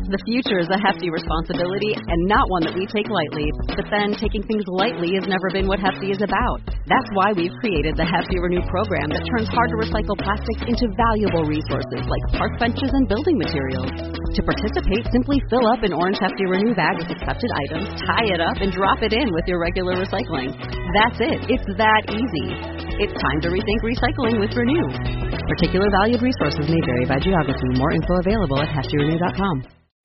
The future is a hefty responsibility and not one that we take lightly. But then, taking things lightly has never been what Hefty is about. That's why we've created the Hefty Renew program that turns hard-to-recycle plastics into valuable resources like park benches and building materials. To participate, simply fill up an orange Hefty Renew bag with accepted items, tie it up, and drop it in with your regular recycling. That's it. It's that easy. It's time to rethink recycling with Renew. Particular valued resources may vary by geography. More info available at heftyrenew.com.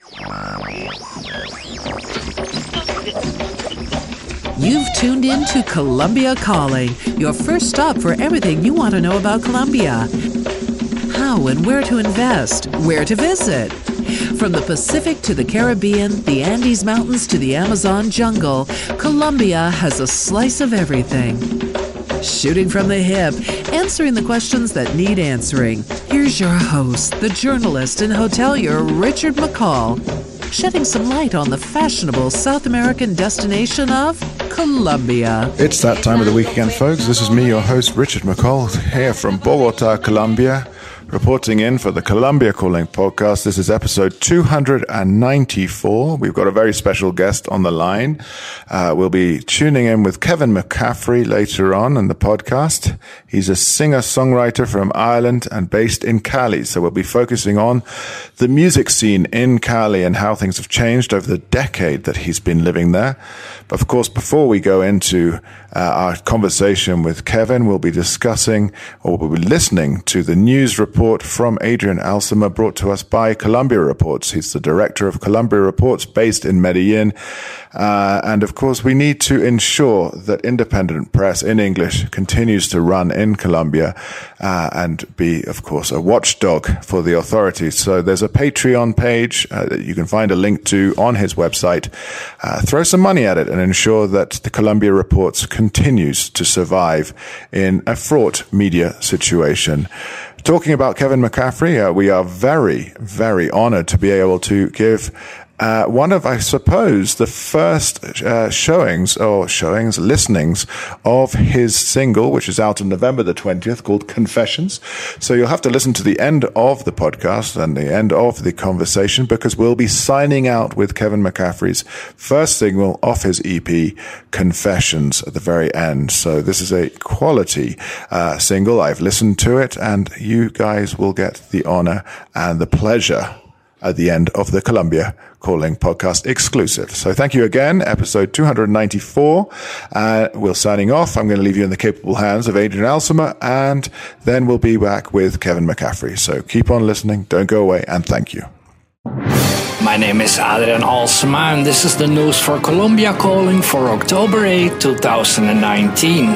You've tuned in to Columbia Calling, your first stop for everything you want to know about Colombia. How and where to invest, where to visit. From the Pacific to the Caribbean, the Andes Mountains to the Amazon jungle, Colombia has a slice of everything. Shooting from the hip, answering the questions that need answering. Here's your host, the journalist and hotelier Richard McCall, shedding some light on the fashionable South American destination of Colombia. It's that time of the week again, folks. This is me, your host, Richard McCall, here from Bogota, Colombia, reporting in for the Columbia Calling podcast. This is episode 294. We've got a very special guest on the line. We'll be tuning in with Kevin McCaffrey later on in the podcast. He's a singer-songwriter from Ireland and based in Cali. So we'll be focusing on the music scene in Cali and how things have changed over the decade that he's been living there. But of course, before we go into our conversation with Kevin, we'll be discussing, or we'll be listening to the news report from Adrian Alsima brought to us by Columbia Reports. He's the director of Columbia Reports based in Medellin. And of course, we need to ensure that independent press in English continues to run in Colombia and be, of course, a watchdog for the authorities. So there's a Patreon page that you can find a link to on his website. Throw some money at it and ensure that the Columbia Reports continues to survive in a fraught media situation. Talking about Kevin McCaffrey, we are very, very honored to be able to give one of, I suppose, the first listenings of his single, which is out on November the 20th, called Confessions. So you'll have to listen to the end of the podcast and the end of the conversation, because we'll be signing out with Kevin McCaffrey's first single off his EP, Confessions, at the very end. So this is a quality single. I've listened to it, and you guys will get the honor and the pleasure at the end of the Columbia Calling podcast exclusive. So thank you again, episode 294. We're signing off. I'm going to leave you in the capable hands of Adrian Alsima, and then we'll be back with Kevin McCaffrey. So keep on listening, don't go away, and thank you. My name is Adrian Alsima, and this is the news for Columbia Calling for October 8, 2019.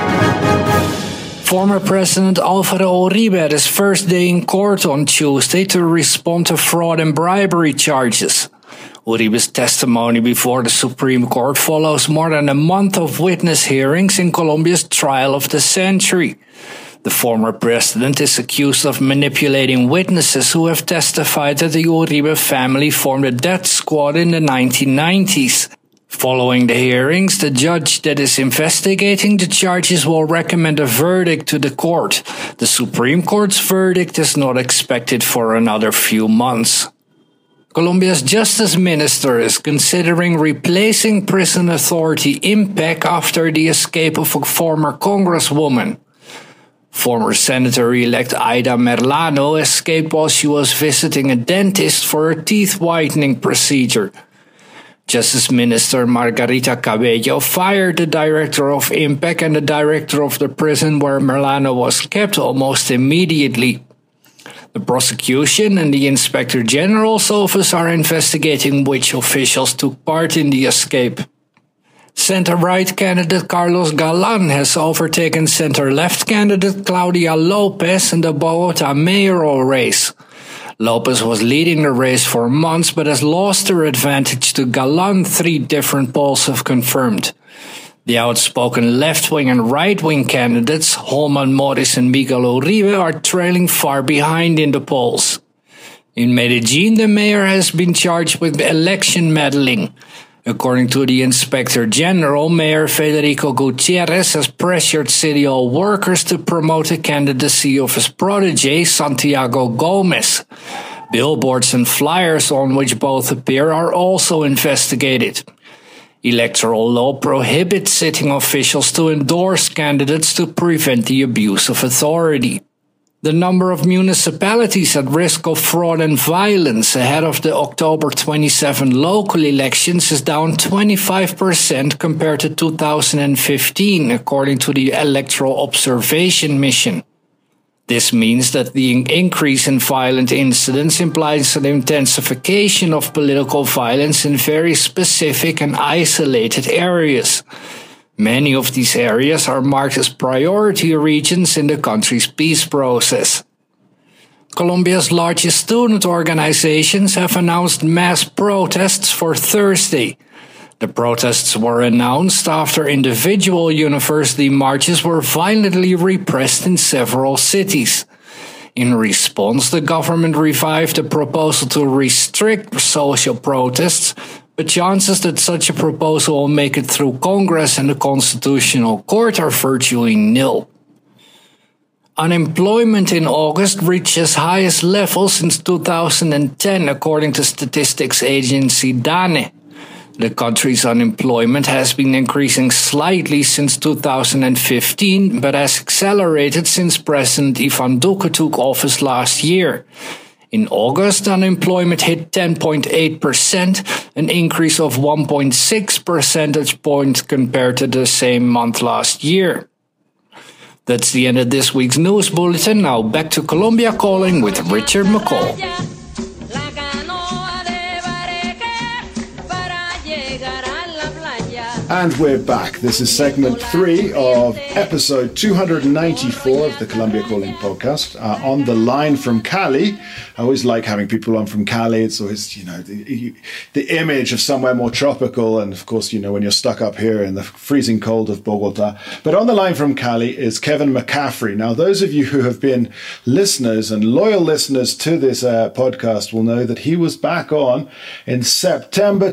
Former President Alvaro Uribe had his first day in court on Tuesday to respond to fraud and bribery charges. Uribe's testimony before the Supreme Court follows more than a month of witness hearings in Colombia's trial of the century. The former president is accused of manipulating witnesses who have testified that the Uribe family formed a death squad in the 1990s. Following the hearings, the judge that is investigating the charges will recommend a verdict to the court. The Supreme Court's verdict is not expected for another few months. Colombia's Justice Minister is considering replacing prison authority IMPEC after the escape of a former congresswoman. Former Senator-elect Aida Merlano escaped while she was visiting a dentist for a teeth whitening procedure. Justice Minister Margarita Cabello fired the director of IMPEC and the director of the prison where Merlano was kept almost immediately. The prosecution and the Inspector General's office are investigating which officials took part in the escape. Center-right candidate Carlos Galan has overtaken center-left candidate Claudia Lopez in the Bogota mayoral race. Lopez was leading the race for months but has lost her advantage to Galan, 3 different polls have confirmed. The outspoken left-wing and right-wing candidates, Holman Morris and Miguel Uribe, are trailing far behind in the polls. In Medellin, the mayor has been charged with election meddling. According to the Inspector General, Mayor Federico Gutierrez has pressured City Hall workers to promote the candidacy of his protege, Santiago Gomez. Billboards and flyers on which both appear are also investigated. Electoral law prohibits sitting officials to endorse candidates to prevent the abuse of authority. The number of municipalities at risk of fraud and violence ahead of the October 27 local elections is down 25% compared to 2015, according to the Electoral Observation Mission. This means that the increase in violent incidents implies an intensification of political violence in very specific and isolated areas. Many of these areas are marked as priority regions in the country's peace process. Colombia's largest student organizations have announced mass protests for Thursday. The protests were announced after individual university marches were violently repressed in several cities. In response, the government revived a proposal to restrict social protests, but chances that such a proposal will make it through Congress and the Constitutional Court are virtually nil. Unemployment in August reached its highest level since 2010, according to statistics agency DANE. The country's unemployment has been increasing slightly since 2015, but has accelerated since President Ivan Duque took office last year. In August, unemployment hit 10.8%, an increase of 1.6 percentage points compared to the same month last year. That's the end of this week's news bulletin. Now back to Colombia Calling with Richard McCall. And we're back. This is segment 3 of episode 294 of the Colombia Calling podcast. On the line from Cali. I always like having people on from Cali. It's always, the image of somewhere more tropical. And of course, when you're stuck up here in the freezing cold of Bogota. But on the line from Cali is Kevin McCaffrey. Now, those of you who have been listeners and loyal listeners to this podcast will know that he was back on in September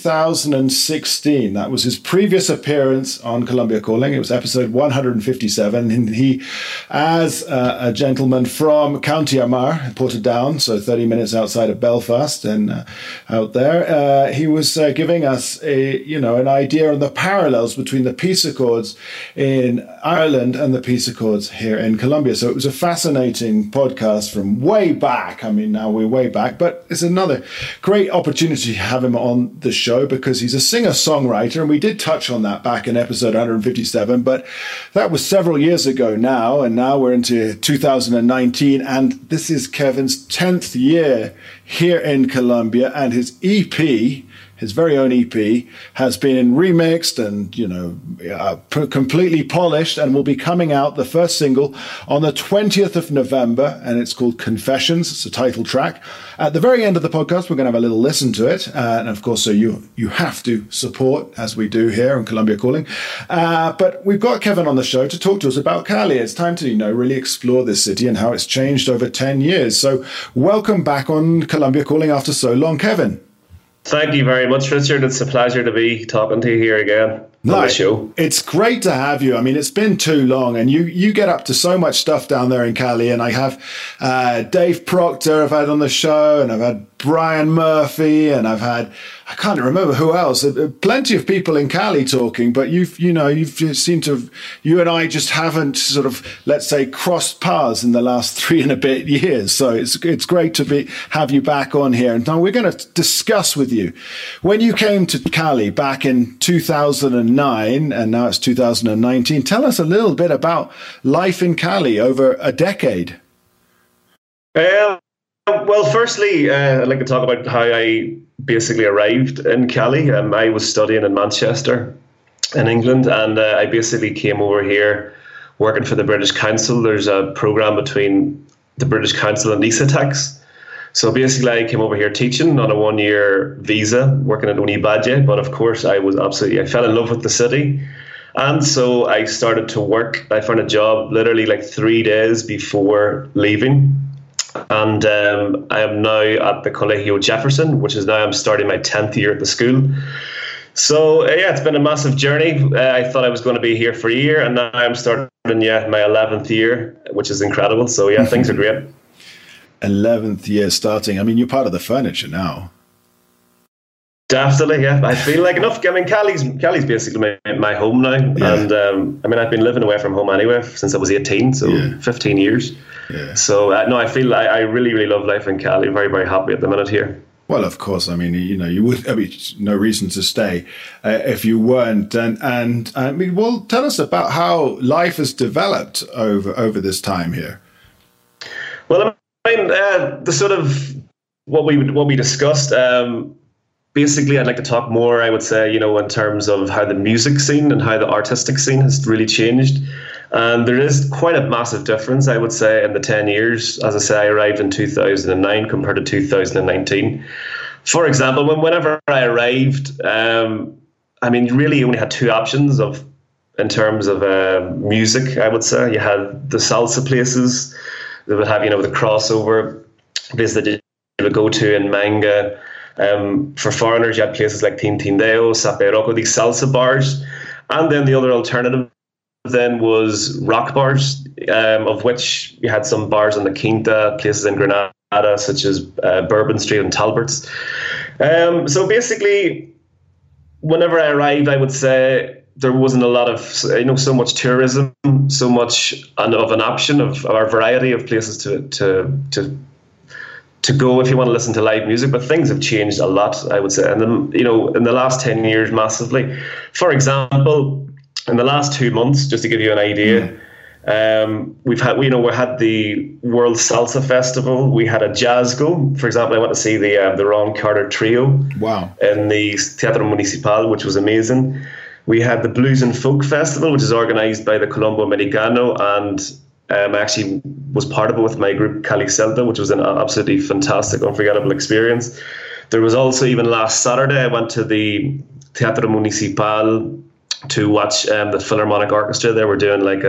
2016. That was his previous appearance on Colombia Calling. It was episode 157, and he, as a gentleman from County Armagh, Portadown, so 30 minutes outside of Belfast, and out there, he was giving us an idea on the parallels between the peace accords in Ireland and the peace accords here in Colombia. So it was a fascinating podcast from way back. I mean, now we're way back, but it's another great opportunity to have him on the show because he's a singer-songwriter, and we did touch on that back in episode 157, but that was several years ago now, and now we're into 2019, and this is Kevin's 10th year here in Colombia, and his EP, his very own EP, has been remixed and, completely polished and will be coming out, the first single, on the 20th of November, and it's called Confessions. It's a title track. At the very end of the podcast, we're going to have a little listen to it. And of course, so you have to support, as we do here on Colombia Calling. But we've got Kevin on the show to talk to us about Cali. It's time to, really explore this city and how it's changed over 10 years. So welcome back on Colombia Calling after so long, Kevin. Thank you very much, Richard. It's a pleasure to be talking to you here again on the show. It's great to have you. I mean, it's been too long, and you get up to so much stuff down there in Cali. And I have Dave Proctor I've had on the show, and I've had Brian Murphy, and I've had, I can't remember who else, plenty of people in Cali talking, but you've just seemed to, you and I just haven't sort of, let's say, crossed paths in the last 3 and a bit years. So it's great to have you back on here. And now we're going to discuss with you, when you came to Cali back in 2009, and now it's 2019, tell us a little bit about life in Cali over a decade. Well, firstly, I'd like to talk about how I basically arrived in Cali. I was studying in Manchester in England, and I basically came over here working for the British Council. There's a programme between the British Council and Nicetex. So basically I came over here teaching on a 1-year visa, working at Univalle, but of course I fell in love with the city. And so I started to work. I found a job literally like 3 days before leaving. And I am now at the Colegio Jefferson, which is now I'm starting my 10th year at the school. So, it's been a massive journey. I thought I was going to be here for a year, and now I'm starting, my 11th year, which is incredible. So, things are great. 11th year starting. I mean, you're part of the furniture now. Definitely, yeah. I feel like enough. I mean, Cali's basically my home now, and I mean, I've been living away from home anyway since I was 18, so 15 years. Yeah. So no, I feel I really, really love life in Cali. Very, very happy at the minute here. Well, of course. I mean, you would. I mean, no reason to stay if you weren't. And I mean, well, tell us about how life has developed over this time here. Well, I mean, the sort of what we discussed. Basically, I'd like to talk more, I would say, in terms of how the music scene and how the artistic scene has really changed. And there is quite a massive difference, I would say, in the 10 years. As I say, I arrived in 2009 compared to 2019. For example, whenever I arrived, I mean, you really only had two options in terms of music, I would say. You had the salsa places that would have, the crossover places that you would go to in Manga. For foreigners, you had places like Tintindeo, Sape Roco, these salsa bars. And then the other alternative then was rock bars, of which you had some bars in the Quinta, places in Granada, such as Bourbon Street and Talbert's. So basically, whenever I arrived, I would say there wasn't a lot of, so much tourism, so much of an option of our variety of places to go if you want to listen to live music, but things have changed a lot, I would say. And then, in the last 10 years, massively. For example, in the last 2 months, just to give you an idea, we had the World Salsa Festival. We had a jazz go. For example, I went to see the Ron Carter Trio. Wow. In the Teatro Municipal, which was amazing. We had the Blues and Folk Festival, which is organized by the Colombo Americano, and I actually was part of it with my group Cali Celta, which was an absolutely fantastic, unforgettable experience. There was also, even last Saturday, I went to the Teatro Municipal to watch the Philharmonic Orchestra. They were doing like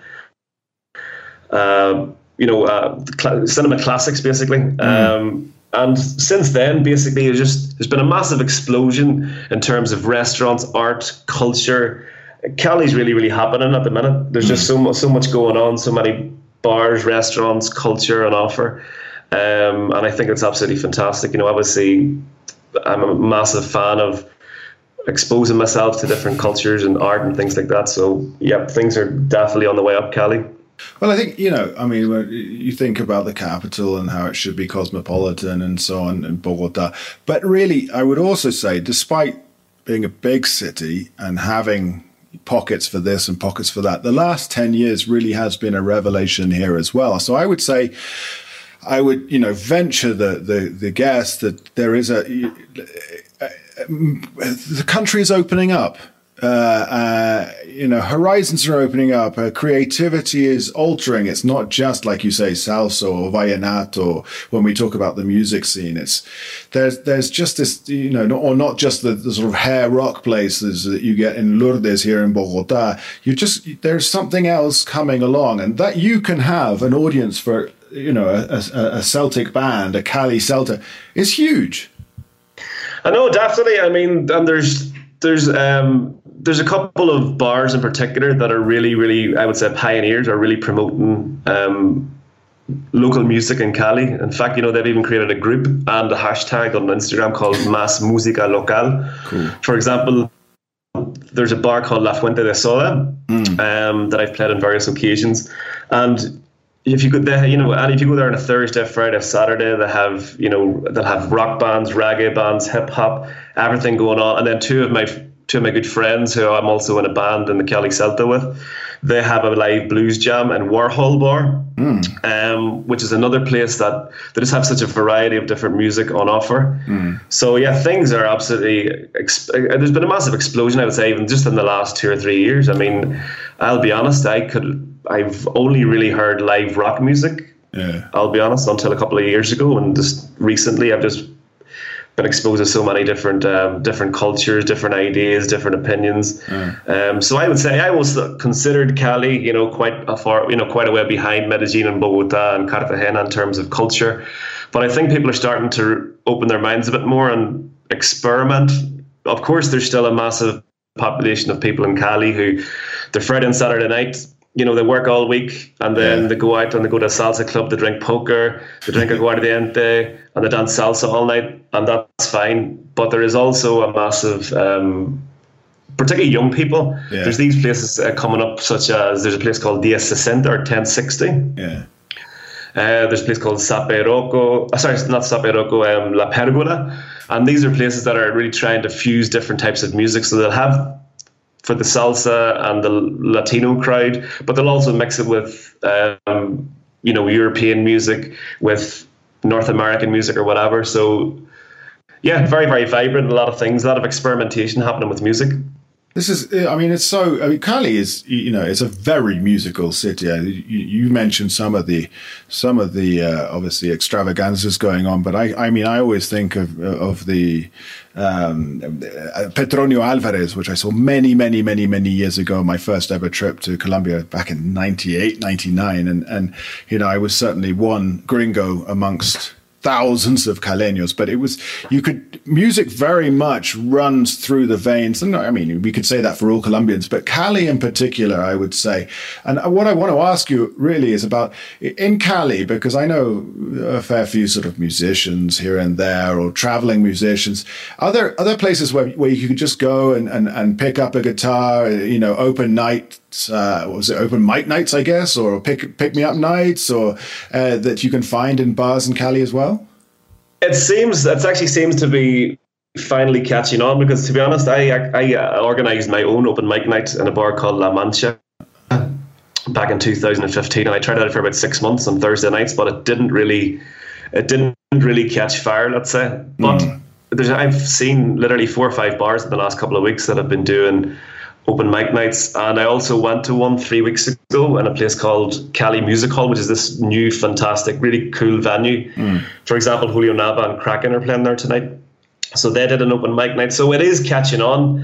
cinema classics, basically. And since then, basically, there's been a massive explosion in terms of restaurants, art, culture. Cali's really, really happening at the minute. There's just so much going on, so many bars, restaurants, culture on offer. And I think it's absolutely fantastic. Obviously, I'm a massive fan of exposing myself to different cultures and art and things like that. So, yeah, things are definitely on the way up, Cali. Well, I think, I mean, when you think about the capital and how it should be cosmopolitan and so on in Bogota. But really, I would also say, despite being a big city and having pockets for this and pockets for that, the last 10 years really has been a revelation here as well. So I would say, venture the guess that there is the country is opening up. Horizons are opening up. Creativity is altering. It's not just, like you say, salsa or vallenato. When we talk about the music scene, there's just this, or not just the sort of hair rock places that you get in Lourdes here in Bogota. There's something else coming along, and that you can have an audience for, a Celtic band, a Cali Celta, is huge. I know, definitely. I mean, and there's a couple of bars in particular that are really, really, I would say, pioneers, are really promoting local music in Cali. In fact, they've even created a group and a hashtag on Instagram called Más Música Local. Cool. For example, there's a bar called La Fuente de Soda that I've played on various occasions. And if you go there, and if you go there on a Thursday, Friday, Saturday, they'll have rock bands, reggae bands, hip hop, everything going on. And then two of my good friends, who I'm also in a band in the Cali Celta with, they have a live blues jam in Warhol Bar, which is another place that they just have such a variety of different music on offer. So yeah, things are absolutely. There's been a massive explosion, I would say, even just in the last 2 or 3 years. I mean, I'll be honest, I've only really heard live rock music. Yeah. I'll be honest, until a couple of years ago, and just recently I've just been exposed to so many different cultures, different ideas, different opinions. So I would say I was considered Cali, quite a way behind Medellin and Bogota and Cartagena in terms of culture. But I think people are starting to open their minds a bit more and experiment. Of course, there's still a massive population of people in Cali who, their Friday and Saturday night, they work all week, and then they go out and they go to a salsa club, they drink poker, they drink aguardiente, and they dance salsa all night, and that's fine. But there is also a massive, particularly young people. Yeah. There's these places coming up, such as there's a place called 1060 or 1060. Yeah. There's a place called Sape Roco. Sorry, not Sape Roco, La Pergola. And these are places that are really trying to fuse different types of music. So they'll have for the salsa and the Latino crowd, but they'll also mix it with, European music, with North American music or whatever. So, yeah, very, very vibrant. A lot of things, a lot of experimentation happening with music. This is, Cali is, it's a very musical city. You mentioned some of the obviously extravaganzas going on, but I always think of the Petronio Alvarez, which I saw many, many, many, many years ago, my first ever trip to Colombia back in 98, 99. And I was certainly one gringo amongst thousands of Caleños, but music very much runs through the veins. And we could say that for all Colombians, but Cali in particular, I would say. And what I want to ask you really is about in Cali, because I know a fair few sort of musicians here and there, or traveling musicians. Are there other places where you could just go and pick up a guitar, open night, open mic nights, I guess, or pick me up nights, or that you can find in bars in Cali as well? It actually seems to be finally catching on, because to be honest, I organised my own open mic night in a bar called La Mancha back in 2015, and I tried it out for about 6 months on Thursday nights, but it didn't really catch fire, let's say. But I've seen literally 4 or 5 bars in the last couple of weeks that have been doing open mic nights, and I also went to one 3 weeks ago in a place called Cali Music Hall, which is this new, fantastic, really cool venue. For example, Julio Nava and Kraken are playing there tonight, so they did an open mic night. So it is catching on.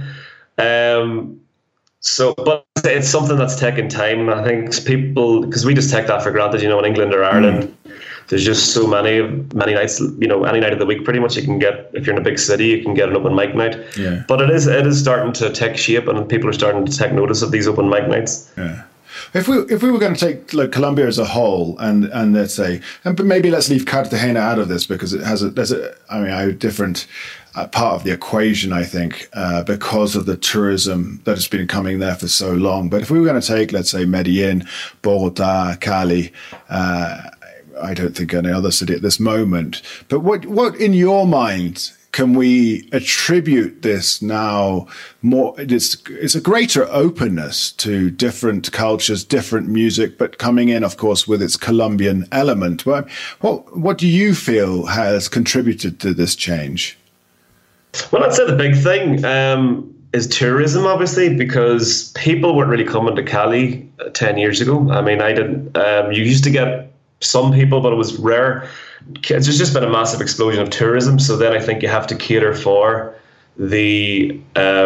But it's something that's taking time. I think people, because we just take that for granted, in England or Ireland. There's just so many nights, any night of the week pretty much you can get. If you're in a big city, you can get an open mic night. Yeah. But it is starting to take shape, and people are starting to take notice of these open mic nights. Yeah. If we were going to take Colombia as a whole, and let's say, but maybe let's leave Cartagena out of this, because there's a different part of the equation, I think, because of the tourism that has been coming there for so long. But if we were going to take, let's say, Medellin, Bogota, Cali, I don't think any other city at this moment. But what in your mind can we attribute this now more? It's a greater openness to different cultures, different music, but coming in, of course, with its Colombian element. What do you feel has contributed to this change? Well, I'd say the big thing is tourism, obviously, because people weren't really coming to Cali 10 years ago. I didn't. You used to get some people, but it was rare. There's just been a massive explosion of tourism. So then I think you have to cater for the,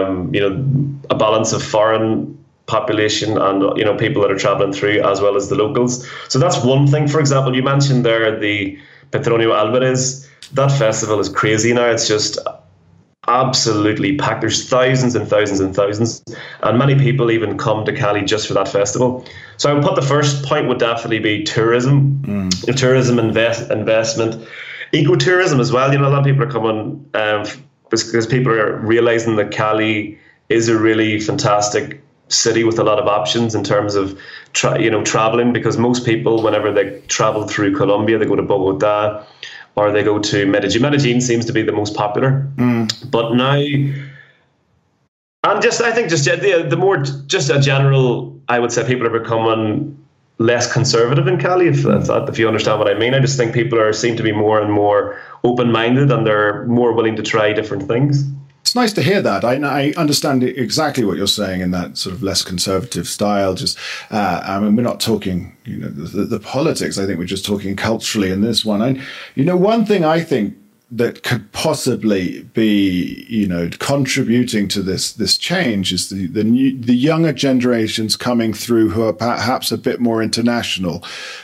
a balance of foreign population and, people that are traveling through, as well as the locals. So that's one thing. For example, you mentioned there the Petronio Alvarez. That festival is crazy now. It's just absolutely packed. There's thousands and thousands and thousands, and many people even come to Cali just for that festival. So I would put the first point would definitely be tourism, tourism investment, ecotourism as well. A lot of people are coming because people are realizing that Cali is a really fantastic city with a lot of options in terms of traveling, because most people, whenever they travel through Colombia, they go to Bogota or they go to Medellin. Medellin seems to be the most popular. But now, and I think the more, just a general, I would say people are becoming less conservative in Cali, if you understand what I mean. I just think people seem to be more and more open-minded, and they're more willing to try different things. It's nice to hear that. I understand exactly what you're saying in that sort of less conservative style. Just, we're not talking, the politics. I think we're just talking culturally in this one. And, one thing I think that could possibly be, contributing to this change is the younger generations coming through who are perhaps a bit more international,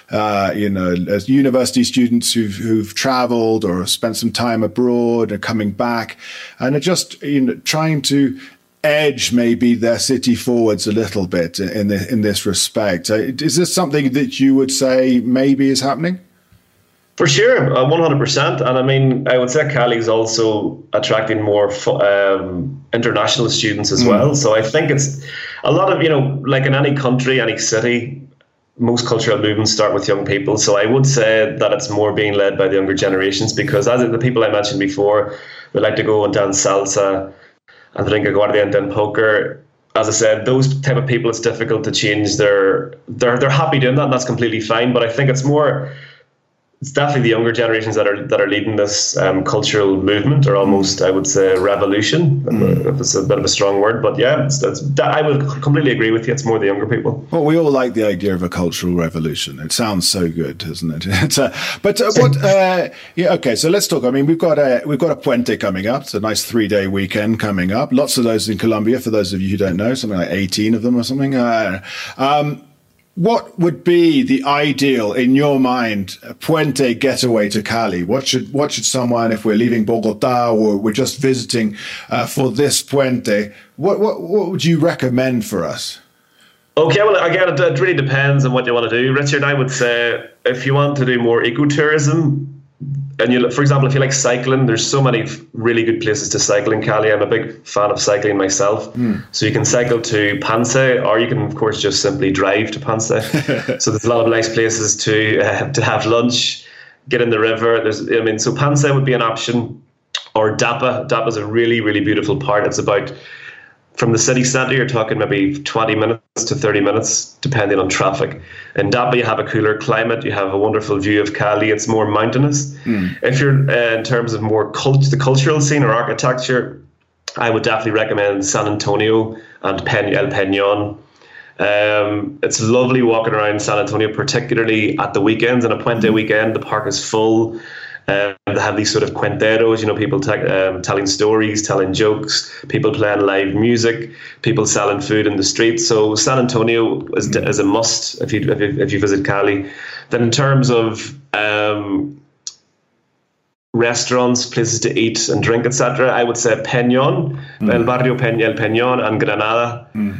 as university students who've traveled or spent some time abroad and coming back and are just, trying to edge maybe their city forwards a little bit in this respect. Is this something that you would say maybe is happening? For sure, 100%. And I mean, I would say Cali is also attracting more international students as well. So I think it's a lot of, like in any country, any city, most cultural movements start with young people. So I would say that it's more being led by the younger generations, because as the people I mentioned before, they like to go and dance salsa and drink aguardiente and poker. As I said, those type of people, it's difficult to change they're happy doing that, and that's completely fine. But I think it's definitely the younger generations that are leading this cultural movement, or almost, I would say, revolution, if it's a bit of a strong word. But yeah, I would completely agree with you. It's more the younger people. Well, we all like the idea of a cultural revolution. It sounds so good, doesn't it? Okay. So let's talk. I mean, we've got a Puente coming up. It's a nice 3-day weekend coming up. Lots of those in Colombia. For those of you who don't know, something like 18 of them or something. What would be the ideal, in your mind, Puente getaway to Cali? What should someone, if we're leaving Bogota or we're just visiting for this Puente, what would you recommend for us? Okay, well, again, it really depends on what you want to do, Richard. I would say if you want to do more ecotourism, and for example, if you like cycling, there's so many really good places to cycle in Cali. I'm a big fan of cycling myself. So you can cycle to Pance, or you can, of course, just simply drive to Pance. So there's a lot of nice places to have lunch, get in the river. So Pance would be an option, or Dapa. Dapa is a really, really beautiful part. It's about, from the city centre, you're talking maybe 20 minutes to 30 minutes, depending on traffic. In Dapa, you have a cooler climate. You have a wonderful view of Cali. It's more mountainous. If you're in terms of more the cultural scene or architecture, I would definitely recommend San Antonio and El Peñón. It's lovely walking around San Antonio, particularly at the weekends. On a Puente weekend, the park is full. They have these sort of cuenteros, people telling stories, telling jokes, people playing live music, people selling food in the streets. So San Antonio is a must if you visit Cali. Then in terms of restaurants, places to eat and drink, etc., I would say Peñón, El Barrio El Peñón, and Granada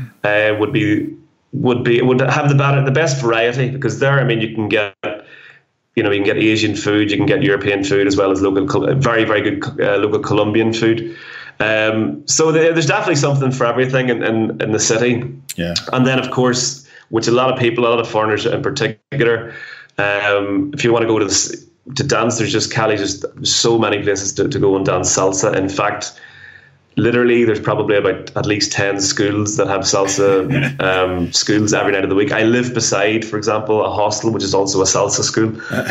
would have the best variety, because there, I mean, you can get Asian food, you can get European food, as well as very, very good local Colombian food. So there's definitely something for everything in the city. Yeah. And then, of course, which a lot of foreigners in particular, if you want to go to dance, there's so many places to go and dance salsa. In fact, literally, there's probably about at least 10 schools that have salsa schools every night of the week. I live beside, for example, a hostel, which is also a salsa school.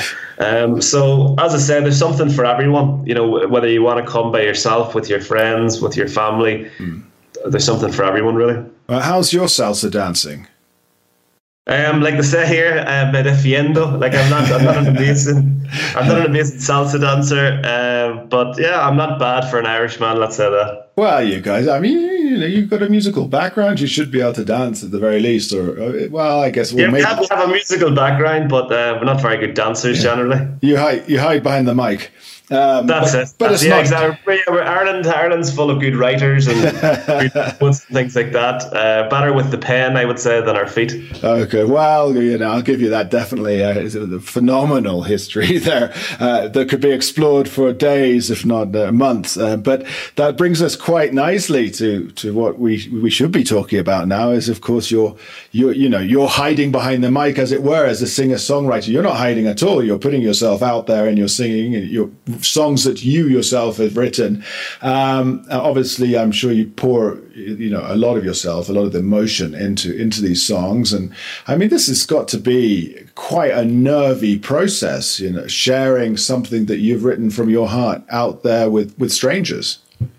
So, as I said, there's something for everyone. Whether you want to come by yourself, with your friends, with your family, there's something for everyone, really. How's your salsa dancing? Like they say here, me defiendo. Like I'm not an amazing salsa dancer, but yeah, I'm not bad for an Irishman. Let's say that. Well, you guys, I mean, you've got a musical background. You should be able to dance at the very least, I guess. We have a musical background, but we're not very good dancers generally. You hide behind the mic. That's it. But it's not. Exactly. Ireland's full of good writers and things like that. Better with the pen, I would say, than our feet. Okay, well, I'll give you that. Definitely, it's a phenomenal history there that could be explored for days, if not months. But that brings us quite nicely to what we should be talking about now. Is, of course, you're hiding behind the mic, as it were, as a singer-songwriter. You're not hiding at all. You're putting yourself out there, and you're singing. You're songs that you yourself have written. Obviously, I'm sure you pour, a lot of yourself, a lot of the emotion into these songs. And I mean, this has got to be quite a nervy process, sharing something that you've written from your heart out there with strangers.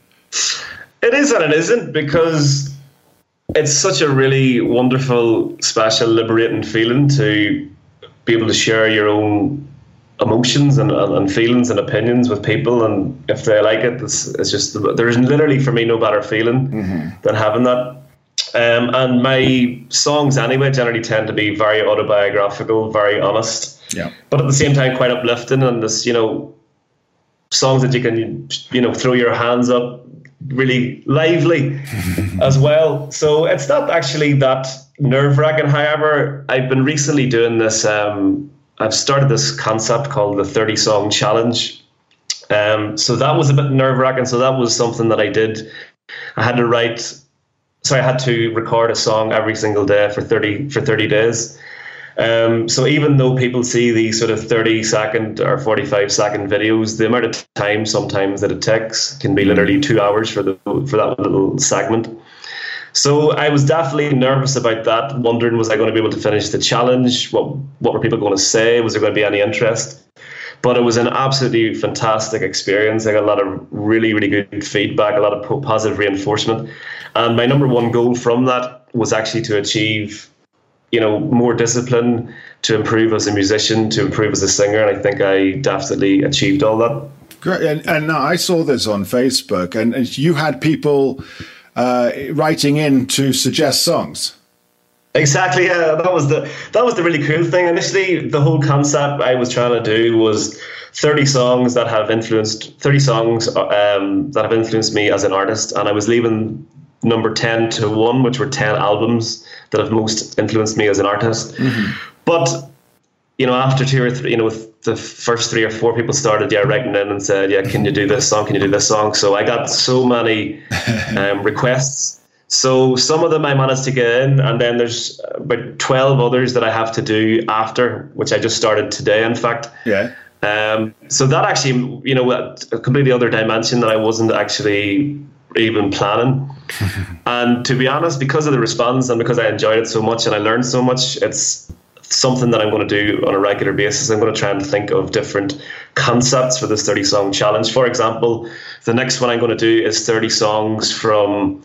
It is and it isn't, because it's such a really wonderful, special, liberating feeling to be able to share your own emotions and feelings and opinions with people, and if they like it, it's just, there's literally for me no better feeling than having that. And my songs anyway generally tend to be very autobiographical, very honest, but at the same time quite uplifting, and this songs that you can throw your hands up really lively as well. So it's not actually that nerve-wracking. However, I've been recently doing this. I've started this concept called the 30-song challenge. So that was a bit nerve-wracking. So that was something that I did. I had to record a song every single day for 30 days. So even though people see these sort of 30-second or 45-second videos, the amount of time sometimes that it takes can be literally 2 hours for that little segment. So I was definitely nervous about that, wondering, was I going to be able to finish the challenge? What were people going to say? Was there going to be any interest? But it was an absolutely fantastic experience. I got a lot of really, really good feedback, a lot of positive reinforcement. And my number one goal from that was actually to achieve, more discipline, to improve as a musician, to improve as a singer. And I think I definitely achieved all that. Great. And I saw this on Facebook, and you had people writing in to suggest songs. Exactly, yeah. That was the really cool thing. Initially, the whole concept I was trying to do was 30 songs that have influenced me as an artist, and I was leaving number 10 to 1, which were 10 albums that have most influenced me as an artist. Mm-hmm. But after 2 or 3, with the first 3 or 4 people started writing in and said, can you do this song? Can you do this song? So I got so many requests. So some of them I managed to get in, and then there's about 12 others that I have to do after, which I just started today, in fact. Yeah. So that actually, a completely other dimension that I wasn't actually even planning. And to be honest, because of the response and because I enjoyed it so much and I learned so much, it's something that I'm going to do on a regular basis. I'm going to try and think of different concepts for this 30-song challenge. For example, the next one I'm going to do is 30 songs from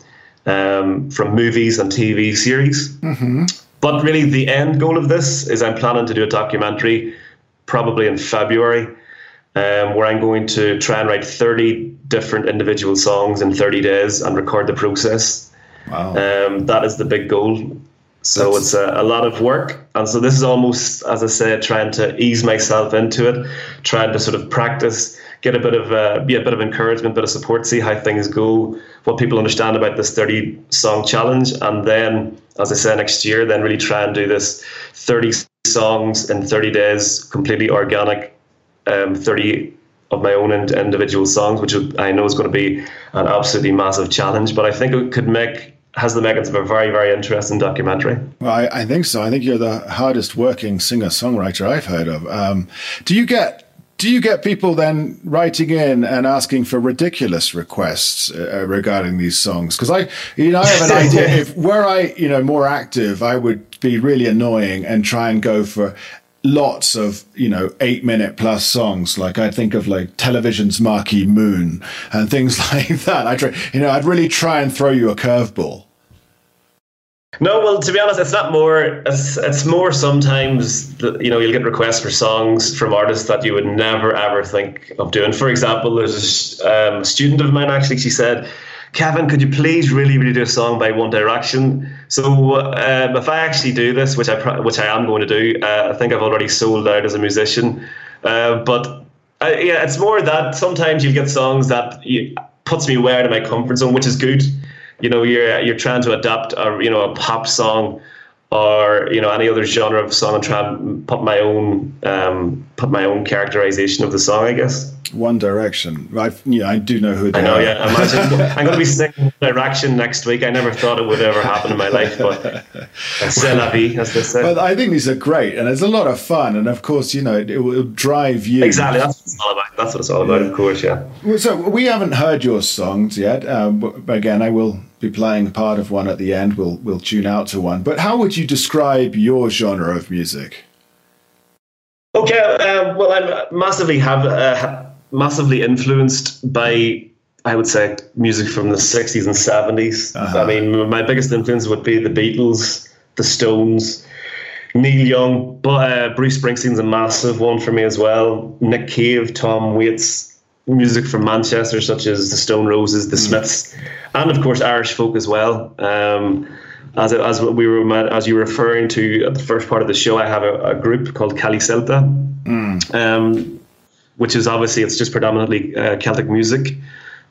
movies and TV series. Mm-hmm. But really the end goal of this is I'm planning to do a documentary probably in February, where I'm going to try and write 30 different individual songs in 30 days and record the process. Wow. That is the big goal. So it's a lot of work. And so this is almost, as I said, trying to ease myself into it, trying to sort of practice, get a bit of encouragement, a bit of support, see how things go, what people understand about this 30-song challenge. And then, as I said, next year, then really try and do this 30 songs in 30 days, completely organic, 30 of my own individual songs, which I know is going to be an absolutely massive challenge. But I think it has the makings of a very, very interesting documentary. Well, I think so. I think you're the hardest working singer-songwriter I've heard of. Do you get people then writing in and asking for ridiculous requests regarding these songs? Because I have an idea. If were I, more active, I would be really annoying and try and go for lots of 8-minute plus songs. Like I think of like Television's Marquee Moon and things like that. I'd really try and throw you a curveball. No, well, to be honest, it's not more. It's more sometimes that, you'll get requests for songs from artists that you would never ever think of doing. For example, there's a student of mine actually. She said, "Kevin, could you please really, really do a song by One Direction?" So if I actually do this, which I am going to do, I think I've already sold out as a musician. But it's more that sometimes you get songs that puts me way out of my comfort zone, which is good. You're trying to adapt a pop song or any other genre of song and try and put my own characterization of the song, I guess. One Direction. I do know who they are. I know, yeah. Imagine I'm going to be singing Direction next week. I never thought it would ever happen in my life, but c'est la vie, as they say. Well, I think these are great, and it's a lot of fun, and of course, it will drive you. Exactly, that's what it's all about. That's what it's all about, of course, yeah. So we haven't heard your songs yet. But again, I will be playing part of one at the end. We'll tune out to one. But how would you describe your genre of music? Okay, well, I'm massively influenced by, I would say, music from the 60s and 70s. Uh-huh. I mean, my biggest influence would be the Beatles, the Stones, Neil Young, but Bruce Springsteen's a massive one for me as well. Nick Cave, Tom Waits, music from Manchester, such as the Stone Roses, the Smiths, and of course Irish folk as well. As you were referring to at the first part of the show, I have a group called Cali Celta, which is obviously, it's just predominantly Celtic music.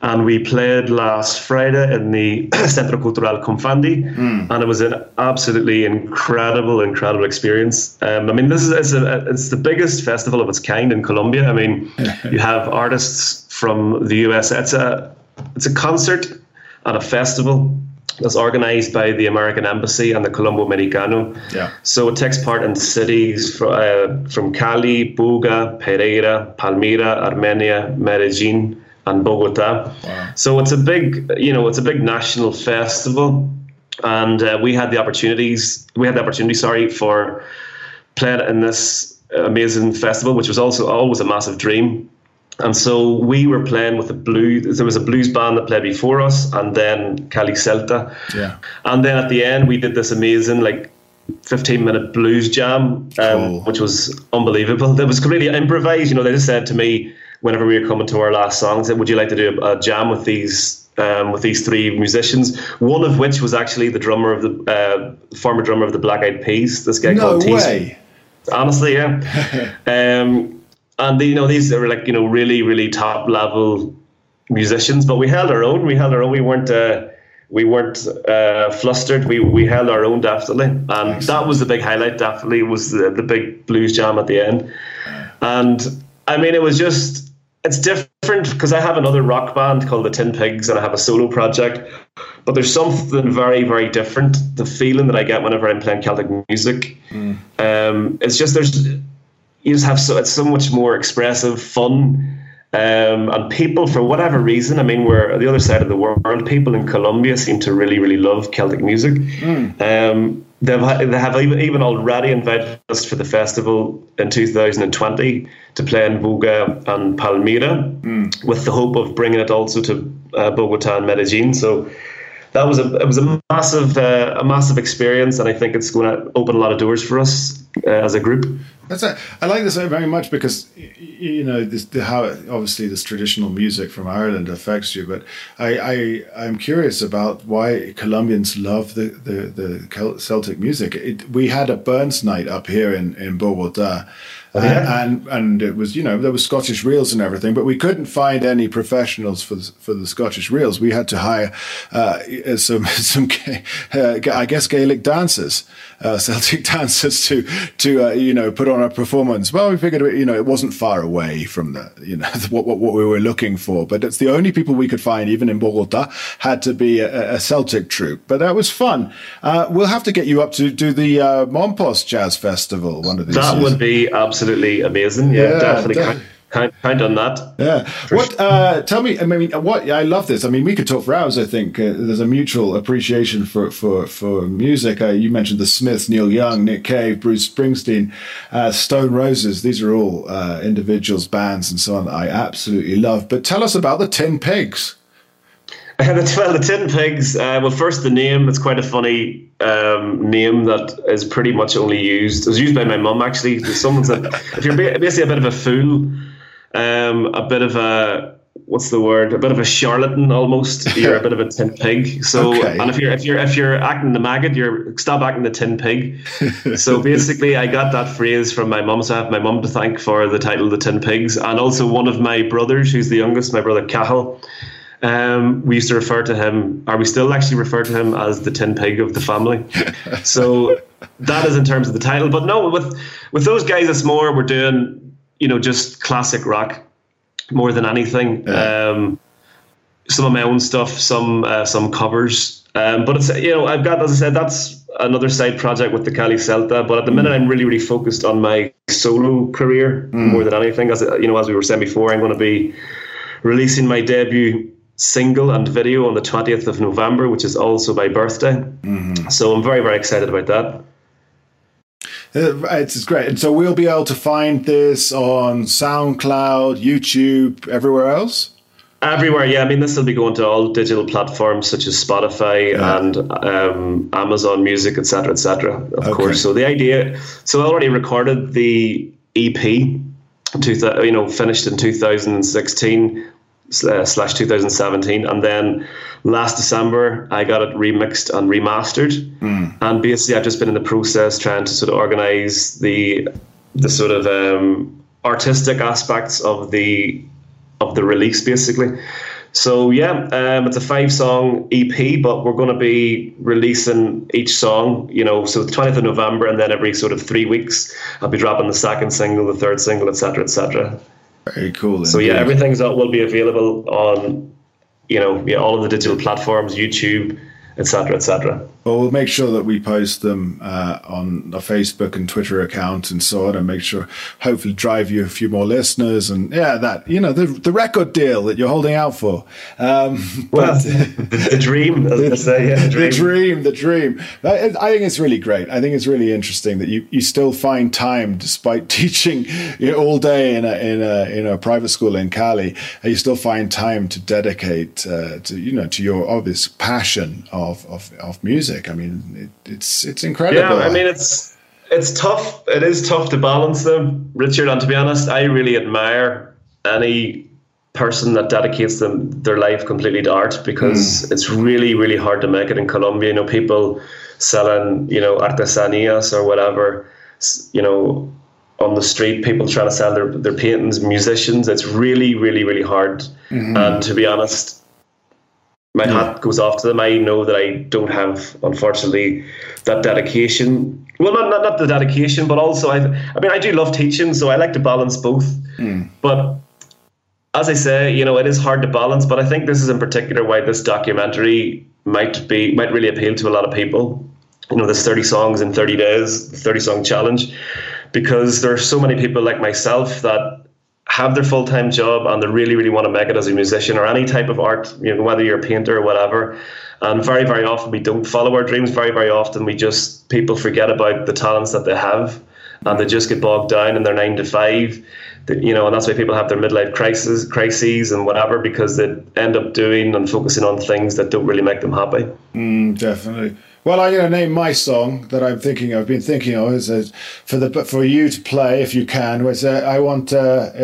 And we played last Friday in the Centro Cultural Confandi, and it was an absolutely incredible experience. I mean, this is it's the biggest festival of its kind in Colombia. I mean, you have artists from the US. It's a concert and a festival that's organized by the American Embassy and the Colombo Americano. Yeah. So it takes part in cities from Cali, Buga, Pereira, Palmira, Armenia, Medellin, and Bogota. Wow. So it's a big national festival, and we had the opportunity, for playing in this amazing festival, which was also always a massive dream. And so we were playing with there was a blues band that played before us, and then Cali Celta. Yeah. And then at the end, we did this amazing 15-minute blues jam, Cool. which was unbelievable. It was completely improvised. They just said to me, whenever we were coming to our last song, said, would you like to do a jam with these three musicians? One of which was actually the drummer of the former drummer of the Black Eyed Peas, this guy called No way. Honestly, yeah. And these are really, really top level musicians, but we held our own. We weren't flustered. We held our own, definitely. And Excellent. That was the big highlight, definitely, was the big blues jam at the end. And I mean, it's different because I have another rock band called the Tin Pigs, and I have a solo project. But there's something very, very different. The feeling that I get whenever I'm playing Celtic music, it's so much more expressive, fun, and people, for whatever reason, I mean, we're at the other side of the world. People in Colombia seem to really, really love Celtic music. They have even already invited us for the festival in 2020 to play in Buga and Palmira, with the hope of bringing it also to Bogota and Medellin. So it was a massive experience, and I think it's going to open a lot of doors for us as a group. I like this very much because how obviously this traditional music from Ireland affects you, but I'm curious about why Colombians love the Celtic music. We had a Burns night up here in Bogota. And it was, there was Scottish reels and everything, but we couldn't find any professionals for the Scottish reels. We had to hire some I guess Gaelic dancers, Celtic dancers to put on a performance. Well, we figured it wasn't far away from what we were looking for, but it's the only people we could find, even in Bogota, had to be a Celtic troupe. But that was fun. We'll have to get you up to do the Mompos Jazz Festival one of these years. That would be absolutely amazing. Yeah, definitely. Count on that. Yeah. Tell me. I mean, what? I love this. I mean, we could talk for hours. I think there's a mutual appreciation for music. You mentioned the Smiths, Neil Young, Nick Cave, Bruce Springsteen, Stone Roses. These are all individuals, bands, and so on that I absolutely love. But tell us about the Tin Pigs. The Tin Pigs. Well, first the name. It's quite a funny name that is pretty much only used. It was used by my mum, actually. Someone said, if you're basically a bit of a fool, a bit of a a bit of a charlatan almost. You're a bit of a tin pig. So, okay. And if you're acting the maggot, stop acting the tin pig. So basically, I got that phrase from my mum. So I have my mum to thank for the title, the Tin Pigs, and also one of my brothers, who's the youngest, my brother Cahill. We used to refer to him, or we still actually refer to him as the tin pig of the family. So that is in terms of the title. But no, with those guys, it's more we're doing, just classic rock more than anything. Yeah. Some of my own stuff, some covers. But it's I've got, as I said, that's another side project with the Cali Celta. But at the minute, I'm really, really focused on my solo career more than anything. As we were saying before, I'm going to be releasing my debut single and video on the 20th of November, which is also my birthday. Mm-hmm. So I'm very, very excited about that. It's great. And so we'll be able to find this on SoundCloud, YouTube, everywhere else? Everywhere, yeah. I mean, this will be going to all digital platforms such as Spotify and Amazon Music, etc., of course. So the idea, I already recorded the EP, finished in 2016 / 2017, and then last December I got it remixed and remastered. And basically I've just been in the process trying to sort of organize the sort of artistic aspects of the release, basically. So yeah, it's a 5-song EP, but we're going to be releasing each song, so the 20th of November, and then every sort of 3 weeks, I'll be dropping the second single, the third single, etc., etc. Very cool. So yeah, everything's will be available on, all of the digital platforms, YouTube, etc., etc. Well, we'll make sure that we post them on our Facebook and Twitter account and so on, and make sure, hopefully, drive you a few more listeners. And the record deal that you're holding out for. The dream, as I say, yeah, the dream. I think it's really great. I think it's really interesting that you still find time, despite teaching all day in a private school in Cali, you still find time to dedicate to your obvious passion of music. I mean, it's incredible. Yeah, I mean, it's tough. It is tough to balance them, Richard. And to be honest, I really admire any person that dedicates their life completely to art, because it's really, really hard to make it in Colombia. People selling, artesanías or whatever, on the street, people trying to sell their paintings, musicians. It's really, really, really hard. And to be honest, my hat goes off to them. I know that I don't have, unfortunately, that dedication. Well, not the dedication, but also I do love teaching, so I like to balance both. But as I say, it is hard to balance. But I think this is in particular why this documentary might really appeal to a lot of people. There's 30 songs in 30 days, the 30-song challenge, because there are so many people like myself that have their full-time job and they really, really want to make it as a musician or any type of art, whether you're a painter or whatever. And very, very often we don't follow our dreams. Very, very often people forget about the talents that they have, and they just get bogged down in their 9 to 5. And that's why people have their midlife crises and whatever, because they end up doing and focusing on things that don't really make them happy. Definitely. Well, I'm going to name my song that I've been thinking of is for you to play if you can. I want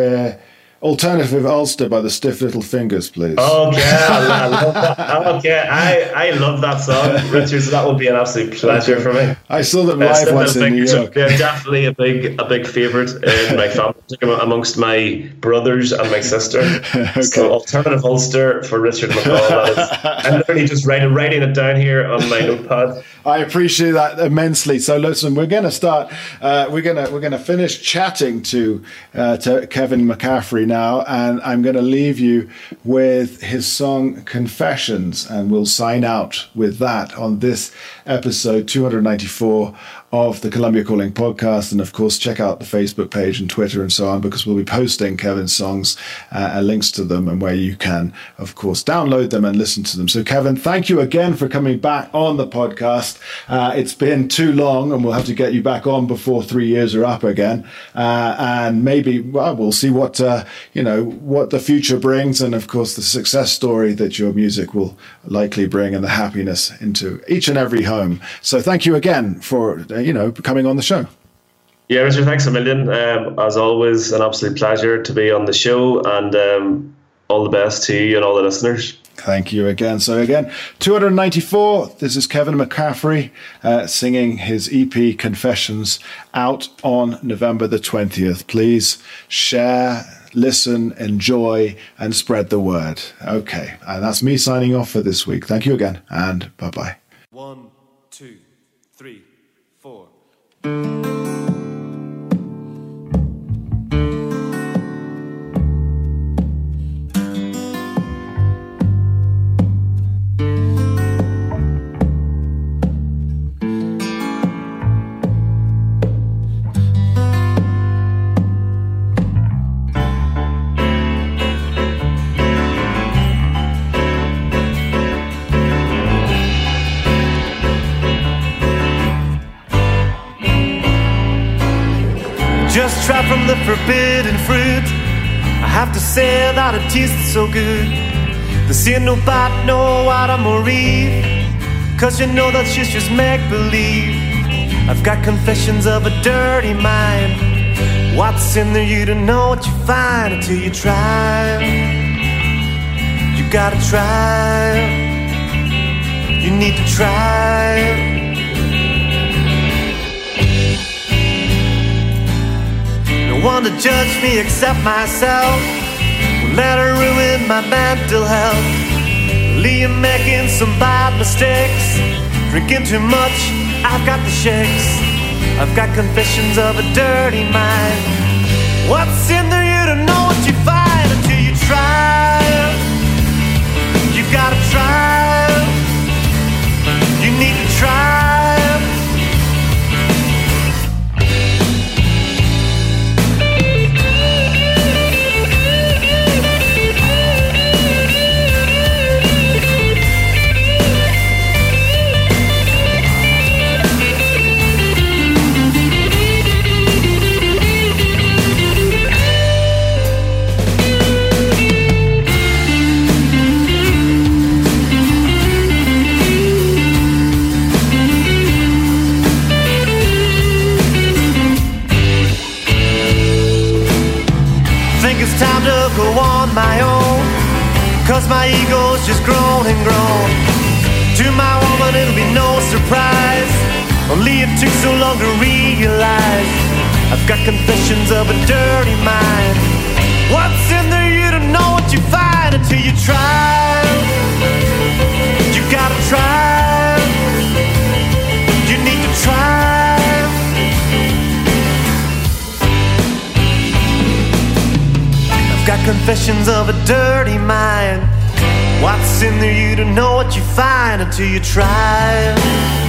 Alternative Ulster by the Stiff Little Fingers, please. Okay, I love that. Okay, I love that song, Richard. So that would be an absolute pleasure for me. I saw them live once in New York. They're definitely a big favourite in my family, amongst my brothers and my sister. Okay. So Alternative Ulster for Richard McCall. I'm literally just writing it down here on my notepad. I appreciate that immensely. So listen, we're going to start. We're going to finish chatting to Kevin McCaffrey now, and I'm going to leave you with his song Confessions, and we'll sign out with that on this episode 294 of the Columbia Calling podcast. And of course, check out the Facebook page and Twitter and so on, because we'll be posting Kevin's songs, links to them, and where you can, of course, download them and listen to them. So Kevin, thank you again for coming back on the podcast. It's been too long, and we'll have to get you back on before 3 years are up again. And maybe, we'll see what the future brings, and of course the success story that your music will likely bring, and the happiness into each and every home. So thank you again for coming on the show. Yeah, Richard, thanks a million. As always, an absolute pleasure to be on the show, and all the best to you and all the listeners. Thank you again. So again, 294, this is Kevin McCaffrey singing his EP Confessions, out on November the 20th. Please share, listen, enjoy, and spread the word. Okay, and that's me signing off for this week. Thank you again, and bye-bye. 1, 2, 3, 4. Just try from the forbidden fruit. I have to say that it tastes so good. This ain't no bad, no Adam or Eve, 'cause you know that she's just make-believe. I've got confessions of a dirty mind. What's in there, you don't know what you find until you try. You gotta try. You need to try. No one to judge me except myself. Won't let her ruin my mental health. Lee, you're making some bad mistakes. Drinking too much, I've got the shakes. I've got confessions of a dirty mind. What's in there? You don't know what you find until you try. You gotta try. You need to try. Time to go on my own, 'cause my ego's just grown and grown. To my woman it'll be no surprise, only it took so long to realize I've got confessions of a dirty mind. What's in there? You don't know what you find until you try. You gotta try. You need to try. Got confessions of a dirty mind. What's in there? You don't know what you find until you try.